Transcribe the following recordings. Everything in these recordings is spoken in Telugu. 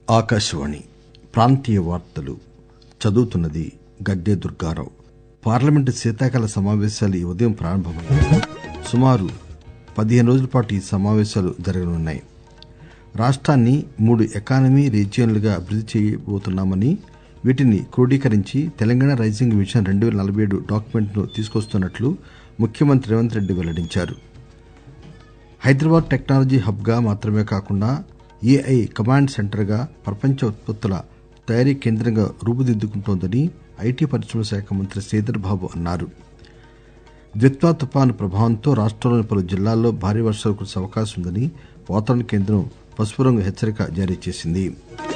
ఆకాశవాణి ప్రాంతీయ వార్తలు చదువుతున్నది గడ్డే దుర్గారావు. పార్లమెంటు శీతాకాల సమావేశాలు ఈ ఉదయం ప్రారంభమయ్యాయి. సుమారు 15 రోజుల పాటు ఈ సమావేశాలు జరగనున్నాయి. రాష్ట్రాన్ని 3 ఎకానమీ రీజియన్లుగా అభివృద్ది చేయబోతున్నామని, వీటిని క్రోడీకరించి తెలంగాణ రైజింగ్ విజన్ 2047 డాక్యుమెంట్ ను తీసుకొస్తున్నట్లు ముఖ్యమంత్రి రేవంత్ రెడ్డి వెల్లడించారు. హైదరాబాద్ టెక్నాలజీ హబ్ గా మాత్రమే కాకుండా ఏఐ కమాండ్ సెంటర్ గా ప్రపంచ ఉత్పత్తుల తయారీ కేంద్రంగా రూపుదిద్దుకుంటోందని ఐటీ పరిశ్రమల శాఖ మంత్రి శ్రీధర్ బాబు అన్నారు. ద్విత్వా తుపాను ప్రభావంతో రాష్టంలోని పలు జిల్లాల్లో భారీ వర్షాలు కురిసే అవకాశం ఉందని వాతావరణ కేంద్రం పసుపు రంగు హెచ్చరిక జారీ చేసింది.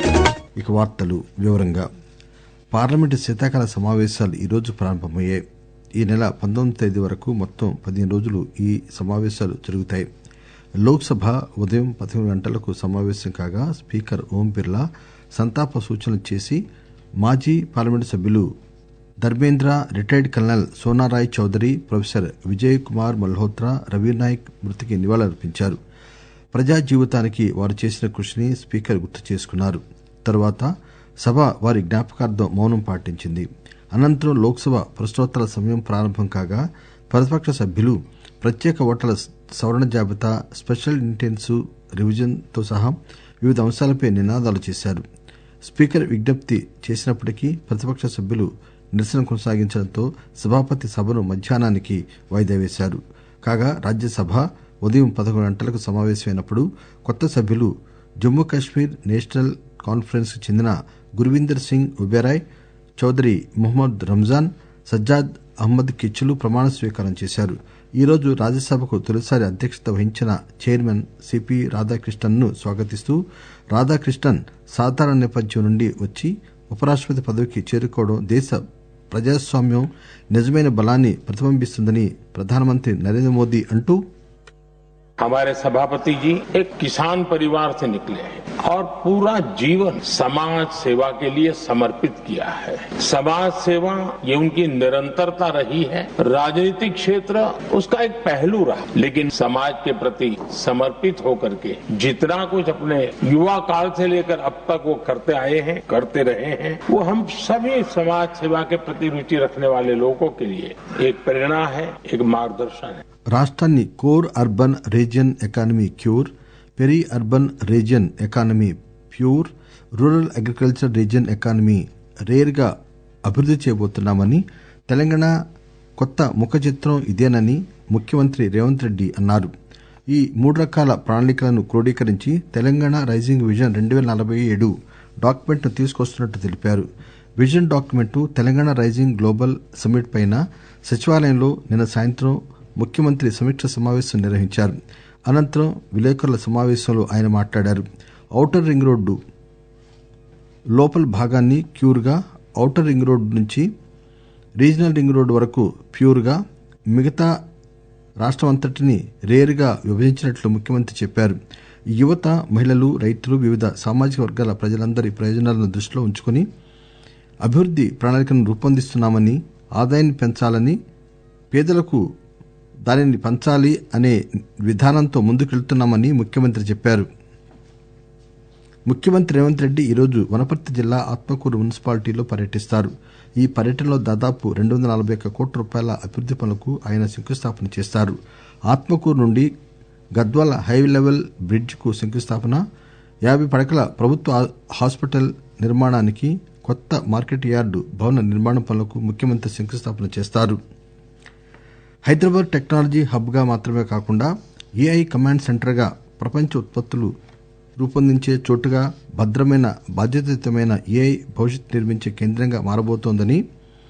పార్లమెంటు శీతాకాల సమావేశాలు ఈ రోజు ప్రారంభమయ్యాయి. ఈ నెల 19వ తేదీ వరకు మొత్తం 15 రోజులు ఈ సమావేశాలు జరుగుతాయి. లోక్ సభ ఉదయం 11 గంటలకు సమావేశం కాగా స్పీకర్ ఓం బిర్లా సంతాప సూచనలు చేసి మాజీ పార్లమెంటు సభ్యులు Dharmendra, retired colonel Sonarai Chaudhary, professor Vijay Kumar Malhotra, Ravinayak మృతికి నివాళులర్పించారు. ప్రజా జీవితానికి వారు చేసిన కృషిని స్పీకర్ గుర్తు చేసుకున్నారు. తరువాత సభ వారి జ్ఞాపకార్థం మౌనం పాటించింది. అనంతరం లోక్ సభ ప్రశ్నోత్తరాల సమయం ప్రారంభం కాగా ప్రతిపక్ష సభ్యులు ప్రత్యేక ఓటర్ల సవరణ జాబితా, స్పెషల్ ఇంటెన్సివ్ రివిజన్ తో సహా వివిధ అంశాలపై నినాదాలు చేశారు. స్పీకర్ విజ్ఞప్తి చేసినప్పటికీ ప్రతిపక్ష సభ్యులు నిరసన కొనసాగించడంతో సభాపతి సభను మధ్యాహ్నానికి వాయిదా వేశారు. కాగా రాజ్యసభ ఉదయం 11 గంటలకు సమావేశమైనప్పుడు కొత్త సభ్యులు జమ్మూ కశ్మీర్ నేషనల్ కాన్ఫరెన్స్ కు చెందిన గుర్వీందర్ సింగ్ ఒబెరాయ్, చౌదరి మొహమ్మద్ రంజాన్, సజ్జాద్ అహ్మద్ కిచ్లు ప్రమాణ స్వీకారం చేశారు. ఈ రోజు రాజ్యసభకు తొలిసారి అధ్యక్షత వహించిన చైర్మన్ సిపి రాధాకృష్ణన్ ను స్వాగతిస్తూ, రాధాకృష్ణన్ సాధారణ నేపథ్యం నుండి వచ్చి ఉపరాష్టపతి పదవికి చేరుకోవడం దేశ ప్రజాస్వామ్యం నిజమైన బలాన్ని ప్రతిబింబిస్తుందని ప్రధానమంత్రి నరేంద్ర మోదీ అంటూ, हमारे सभापति जी एक किसान परिवार से निकले और पूरा जीवन समाज सेवा के लिए समर्पित किया है. समाज सेवा ये उनकी निरंतरता रही है. राजनीतिक क्षेत्र उसका एक पहलू रहा, लेकिन समाज के प्रति समर्पित होकर के जितना कुछ अपने युवा काल से लेकर अब तक वो करते आए हैं, करते रहे हैं, वो हम सभी समाज सेवा के प्रति रुचि रखने वाले लोगों के लिए एक प्रेरणा है, एक मार्गदर्शन है. రాష్ట్రాన్ని core urban region economy cure, peri urban region economy pure, rural agriculture region economy rare గా అభివృద్ది చేయబోతున్నామని, తెలంగాణ కొత్త ముఖ చిత్రం ఇదేనని ముఖ్యమంత్రి రేవంత్ రెడ్డి అన్నారు. ఈ 3 రకాల ప్రణాళికలను క్రోడీకరించి తెలంగాణ రైజింగ్ విజన్ 2047 డాక్యుమెంట్ ను తీసుకొస్తున్నట్టు తెలిపారు. Vision document Telangana rising global summit పైన సచివాలయంలో నిన్న సాయంత్రం ముఖ్యమంత్రి సమీక్ష సమావేశం నిర్వహించారు. అనంతరం విలేకరుల సమావేశంలో ఆయన మాట్లాడారు. ఔటర్ రింగ్ రోడ్డు లోపల భాగాన్ని క్యూర్ గా, ఔటర్ రింగ్ రోడ్డు నుంచి రీజనల్ రింగ్ రోడ్డు వరకు ప్యూర్ గా, మిగతా రాష్టమంతటిని రేర్ గా విభజించినట్లు ముఖ్యమంత్రి చెప్పారు. యువత, మహిళలు, రైతులు, వివిధ సామాజిక వర్గాల ప్రజలందరి ప్రయోజనాలను దృష్టిలో ఉంచుకుని అభివృద్ది ప్రణాళికను రూపొందిస్తున్నామని, ఆదాయాన్ని పెంచాలని, పేదలకు దానిని పంచాలి అనే విధానంతో ముందుకెళ్తున్నామని ముఖ్యమంత్రి చెప్పారు. ముఖ్యమంత్రి రేవంత్ రెడ్డి ఈరోజు వనపర్తి జిల్లా ఆత్మకూరు మున్సిపాలిటీలో పర్యటిస్తారు. ఈ పర్యటనలో దాదాపు 241 కోట్ల రూపాయల అభివృద్ది పనులకు ఆయన శంకుస్థాపన చేస్తారు. ఆత్మకూరు నుండి గద్వాల హై లెవెల్ బ్రిడ్జ్ కు శంకుస్థాపన, 50 పడకల ప్రభుత్వ హాస్పిటల్ నిర్మాణానికి, కొత్త మార్కెట్ యార్డు భవన నిర్మాణం పనులకు ముఖ్యమంత్రి శంకుస్థాపన చేస్తారు. హైదరాబాద్ టెక్నాలజీ హబ్ గా మాత్రమే కాకుండా ఏఐ కమాండ్ సెంటర్ గా ప్రపంచ ఉత్పత్తులు రూపొందించే చోటుగా, భద్రమైన, బాధ్యతాయుతమైన ఏఐ భవిష్యత్ నిర్మించే కేంద్రంగా మారబోతోందని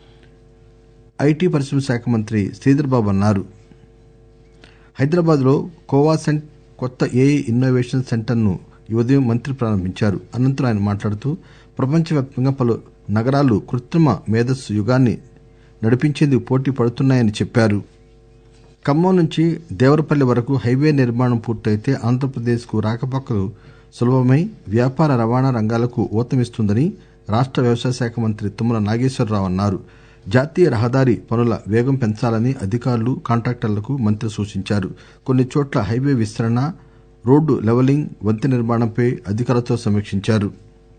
ఐటీ పరిశ్రమల శాఖ మంత్రి శ్రీధర్ బాబు అన్నారు. హైదరాబాద్ లో కోవాసెంట్ కొత్త ఏఐ ఇన్నోవేషన్ సెంటర్ ను ఈ ఉదయం మంత్రి ప్రారంభించారు. అనంతరం ఆయన మాట్లాడుతూ, ప్రపంచవ్యాప్తంగా పలు నగరాలు కృత్రిమ మేధస్సు యుగాన్ని నడిపించేందుకు పోటీ పడుతున్నాయని చెప్పారు. ఖమ్మం నుంచి దేవరపల్లి వరకు హైవే నిర్మాణం పూర్తయితే ఆంధ్రప్రదేశ్ కు రాకపోకలు సులభమై వ్యాపార రవాణా రంగాలకు ఊతమిస్తుందని రాష్ట వ్యవసాయ శాఖ మంత్రి తుమ్మల నాగేశ్వరరావు అన్నారు. జాతీయ రహదారి పనుల వేగం పెంచాలని అధికారులు, కాంట్రాక్టర్లకు మంత్రి సూచించారు. కొన్ని చోట్ల హైవే విస్తరణ, రోడ్డు లెవలింగ్, వంతెన నిర్మాణంపై అధికారులతో సమీక్షించారు.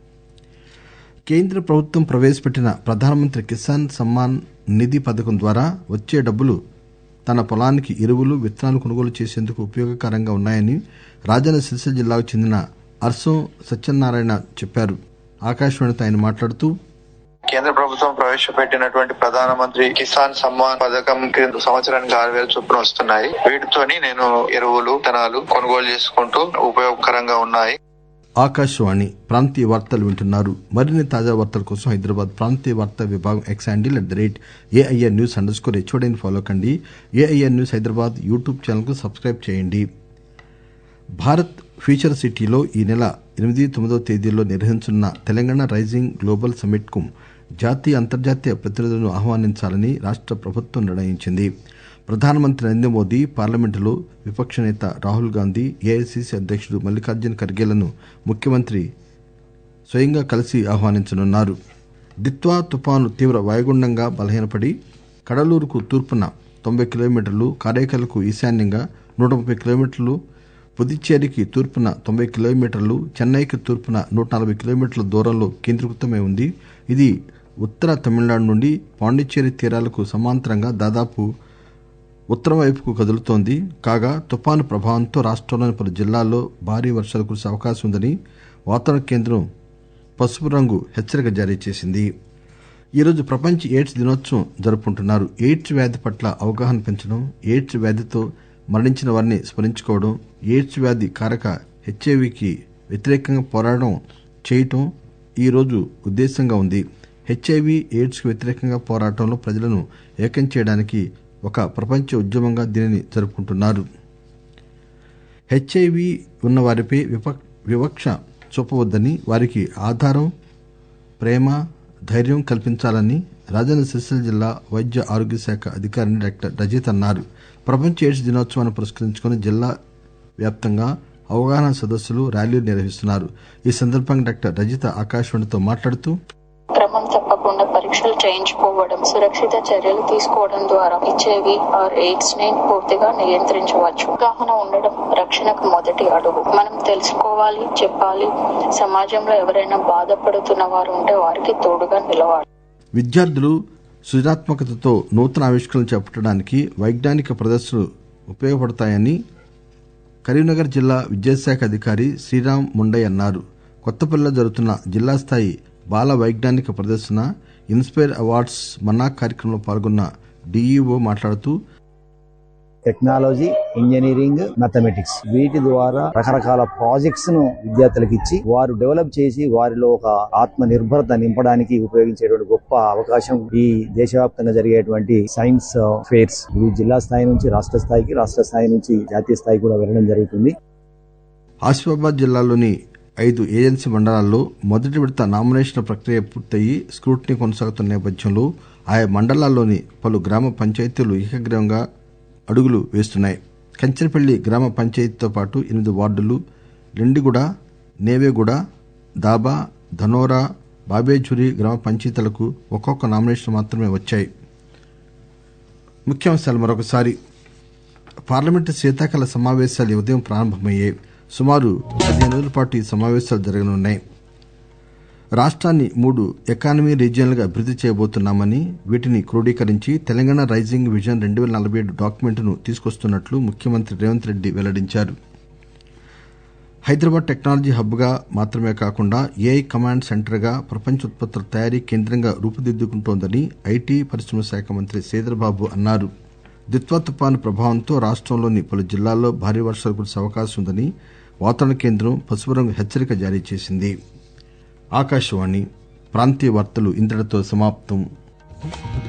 కేంద్ర ప్రభుత్వం ప్రవేశపెట్టిన ప్రధానమంత్రి కిసాన్ సమ్మాన్ నిధి పథకం ద్వారా వచ్చే డబ్బులు తన పొలానికి ఎరువులు విత్తనాలు కొనుగోలు చేసేందుకు ఉపయోగకరంగా ఉన్నాయని రాజన్న సిరిసిల్ల జిల్లాకు చెందిన అర్సం సత్యనారాయణ చెప్పారు. ఆకాశవాణితో ఆయన మాట్లాడుతూ, కేంద్ర ప్రభుత్వం ప్రవేశపెట్టినటువంటి ప్రధానమంత్రి కిసాన్ సమ్మాన్ పథకం కింద సంవత్సరానికి 6,000 చొప్పున వస్తున్నాయి. వీటితోని నేను ఎరువులు విత్తనాలు కొనుగోలు చేసుకుంటూ ఉపయోగకరంగా ఉన్నాయి. ఆకాశవాణి ప్రాంతీయ వార్తలు వింటున్నారు. మరిన్ని తాజా వార్తల కోసం హైదరాబాద్ ప్రాంతీయ వార్తా విభాగం X handle @AIR News_HOD follow కండి. AIR News Hyderabad YouTube channel కు సబ్స్క్రైబ్ చేయండి. భారత్ ఫ్యూచర్ సిటీలో ఈ నెల 8, 9 తేదీల్లో నిర్వహించనున్న తెలంగాణ రైజింగ్ గ్లోబల్ సమ్మిట్ కు జాతీయ అంతర్జాతీయ ప్రతినిధులను ఆహ్వానించాలని రాష్ట ప్రభుత్వం నిర్ణయించింది. ప్రధానమంత్రి నరేంద్ర మోదీ, పార్లమెంటులో విపక్ష నేత రాహుల్ గాంధీ, ఏఐసిసి అధ్యక్షుడు మల్లికార్జున ఖర్గేలను ముఖ్యమంత్రి స్వయంగా కలిసి ఆహ్వానించనున్నారు. దిత్వా తుపాను తీవ్ర వాయుగుండంగా బలహీనపడి కడలూరుకు తూర్పున 90 కిలోమీటర్లు, కారైకలకు ఈశాన్యంగా 130 కిలోమీటర్లు, పుదుచ్చేరికి తూర్పున 90 కిలోమీటర్లు, చెన్నైకి తూర్పున 140 కిలోమీటర్ల దూరంలో కేంద్రీకృతమై ఉంది. ఇది ఉత్తర తమిళనాడు నుండి పాండిచ్చేరి తీరాలకు సమాంతరంగా దాదాపు ఉత్తరం వైపుకు కదులుతోంది. కాగా తుపాను ప్రభావంతో రాష్టంలోని పలు జిల్లాల్లో భారీ వర్షాలు కురిసే అవకాశం ఉందని వాతావరణ కేంద్రం పసుపు రంగు హెచ్చరిక జారీ చేసింది. ఈరోజు ప్రపంచ ఎయిడ్స్ దినోత్సవం జరుపుకుంటున్నారు. ఎయిడ్స్ వ్యాధి పట్ల అవగాహన పెంచడం, ఎయిడ్స్ వ్యాధితో మరణించిన వారిని స్మరించుకోవడం, ఎయిడ్స్ వ్యాధి కారక హెచ్ఐవికి వ్యతిరేకంగా పోరాటం చేయటం ఈ రోజు ఉద్దేశంగా ఉంది. హెచ్ఐవి ఎయిడ్స్ కు వ్యతిరేకంగా పోరాటంలో ప్రజలను ఏకం చేయడానికి ఒక ప్రపంచ ఉద్యమంగా దీనిని జరుపుకుంటున్నారు. హెచ్ఐవి ఉన్న వారిపై వివక్ష చూపవద్దని, వారికి ఆధారం, ప్రేమ, ధైర్యం కల్పించాలని రాజన్న సిరిసిల్ల జిల్లా వైద్య ఆరోగ్య శాఖ అధికారిని డాక్టర్ రజిత్ అన్నారు. ప్రపంచ ఎయిడ్స్ దినోత్సవాన్ని పురస్కరించుకుని జిల్లా వ్యాప్తంగా అవగాహన సదస్సులు, ర్యాలీలు నిర్వహిస్తున్నారు. ఈ సందర్భంగా డాక్టర్ రజిత ఆకాశవాణితో మాట్లాడుతూ, క్రమం తప్పకుండా పరీక్షలు చేయించుకోవడం, సురక్షిత చర్యలు తీసుకోవడం ద్వారా హెచ్ఐవి ఆర్ ఎయిడ్స్ ని పూర్తిగా నియంత్రించవచ్చు. అవగాహన ఉండడం రక్షణకు మొదటి అడుగు. మనం తెలుసుకోవాలి, చెప్పాలి. సమాజంలో ఎవరైనా బాధపడుతున్న వారు ఉంటే వారికి తోడుగా నిలవాలి. విద్యార్థులు సృజనాత్మకతతో నూతన ఆవిష్కరణలు చేపట్టడానికి వైజ్ఞానిక ప్రదర్శనలు ఉపయోగపడతాయని కరీంనగర్ జిల్లా విద్యాశాఖ అధికారి శ్రీరామ్ ముండయ్య అన్నారు. కొత్తపల్లిలో జరుగుతున్న జిల్లా స్థాయి బాల వైజ్ఞానిక ప్రదర్శన ఇన్స్పైర్ అవార్డ్స్ మన్నా కార్యక్రమంలో పాల్గొన్న డిఈఓ మాట్లాడుతూ, టెక్నాలజీ, ఇంజనీరింగ్, మ్యాథమెటిక్స్ వీటి ద్వారా రకరకాల ప్రాజెక్ట్స్ ను విద్యార్థులకు ఇచ్చి వారు డెవలప్ చేసి వారిలో ఒక ఆత్మ నిర్భరత నింపడానికి ఉపయోగించేటువంటి గొప్ప అవకాశం ఈ దేశవ్యాప్తంగా జరిగేటువంటి సైన్స్ ఫేర్స్. ఇవి జిల్లా స్థాయి నుంచి రాష్ట్ర స్థాయికి, రాష్ట్ర స్థాయి నుంచి జాతీయ స్థాయికి కూడా వెళ్లడం జరుగుతుంది. ఆసిఫాబాద్ జిల్లాలోని 5 ఏజెన్సీ మండలాల్లో మొదటి విడత నామినేషన్ల ప్రక్రియ పూర్తయి స్క్రూటినీ కొనసాగుతున్న నేపథ్యంలో ఆయా మండలాల్లోని పలు గ్రామ పంచాయతీలు ఏకగ్రీవంగా అడుగులు వేస్తున్నాయి. కంచెనపల్లి గ్రామ పంచాయతీతో పాటు 8 వార్డులు, లెండిగూడ, నేవేగూడ, దాబా, ధనోరా, బాబేఝురి గ్రామ పంచాయతీలకు ఒక్కొక్క నామినేషన్ మాత్రమే వచ్చాయి. ముఖ్యాంశాలు మరొకసారి. పార్లమెంటు శీతాకాల సమావేశాలు ఉదయం ప్రారంభమయ్యాయి. సుమారు 15 రోజుల పాటు ఈ సమావేశాలు జరగనున్నాయి. రాష్ట్రాన్ని 3 ఎకానమీ రీజియన్లుగా అభివృద్ది చేయబోతున్నామని, వీటిని క్రోడీకరించి తెలంగాణ రైజింగ్ విజన్ 2047 డాక్యుమెంట్ను తీసుకొస్తున్నట్లు ముఖ్యమంత్రి రేవంత్ రెడ్డి వెల్లడించారు. హైదరాబాద్ టెక్నాలజీ హబ్ గా మాత్రమే కాకుండా ఏఐ కమాండ్ సెంటర్ గా ప్రపంచ ఉత్పత్తుల తయారీ కేంద్రంగా రూపుదిద్దుకుంటోందని ఐటీ పరిశ్రమల శాఖ మంత్రి శ్రీధర్బాబు అన్నారు. దిత్వా తుపాను ప్రభావంతో రాష్టంలోని పలు జిల్లాల్లో భారీ వర్షాలు కురిసే అవకాశం ఉందని వాతావరణ కేంద్రం పసుపు రంగు హెచ్చరిక జారీ చేసింది. ఆకాశవాణి ప్రాంతీయ వార్తలు ఇంతటితో సమాప్తం.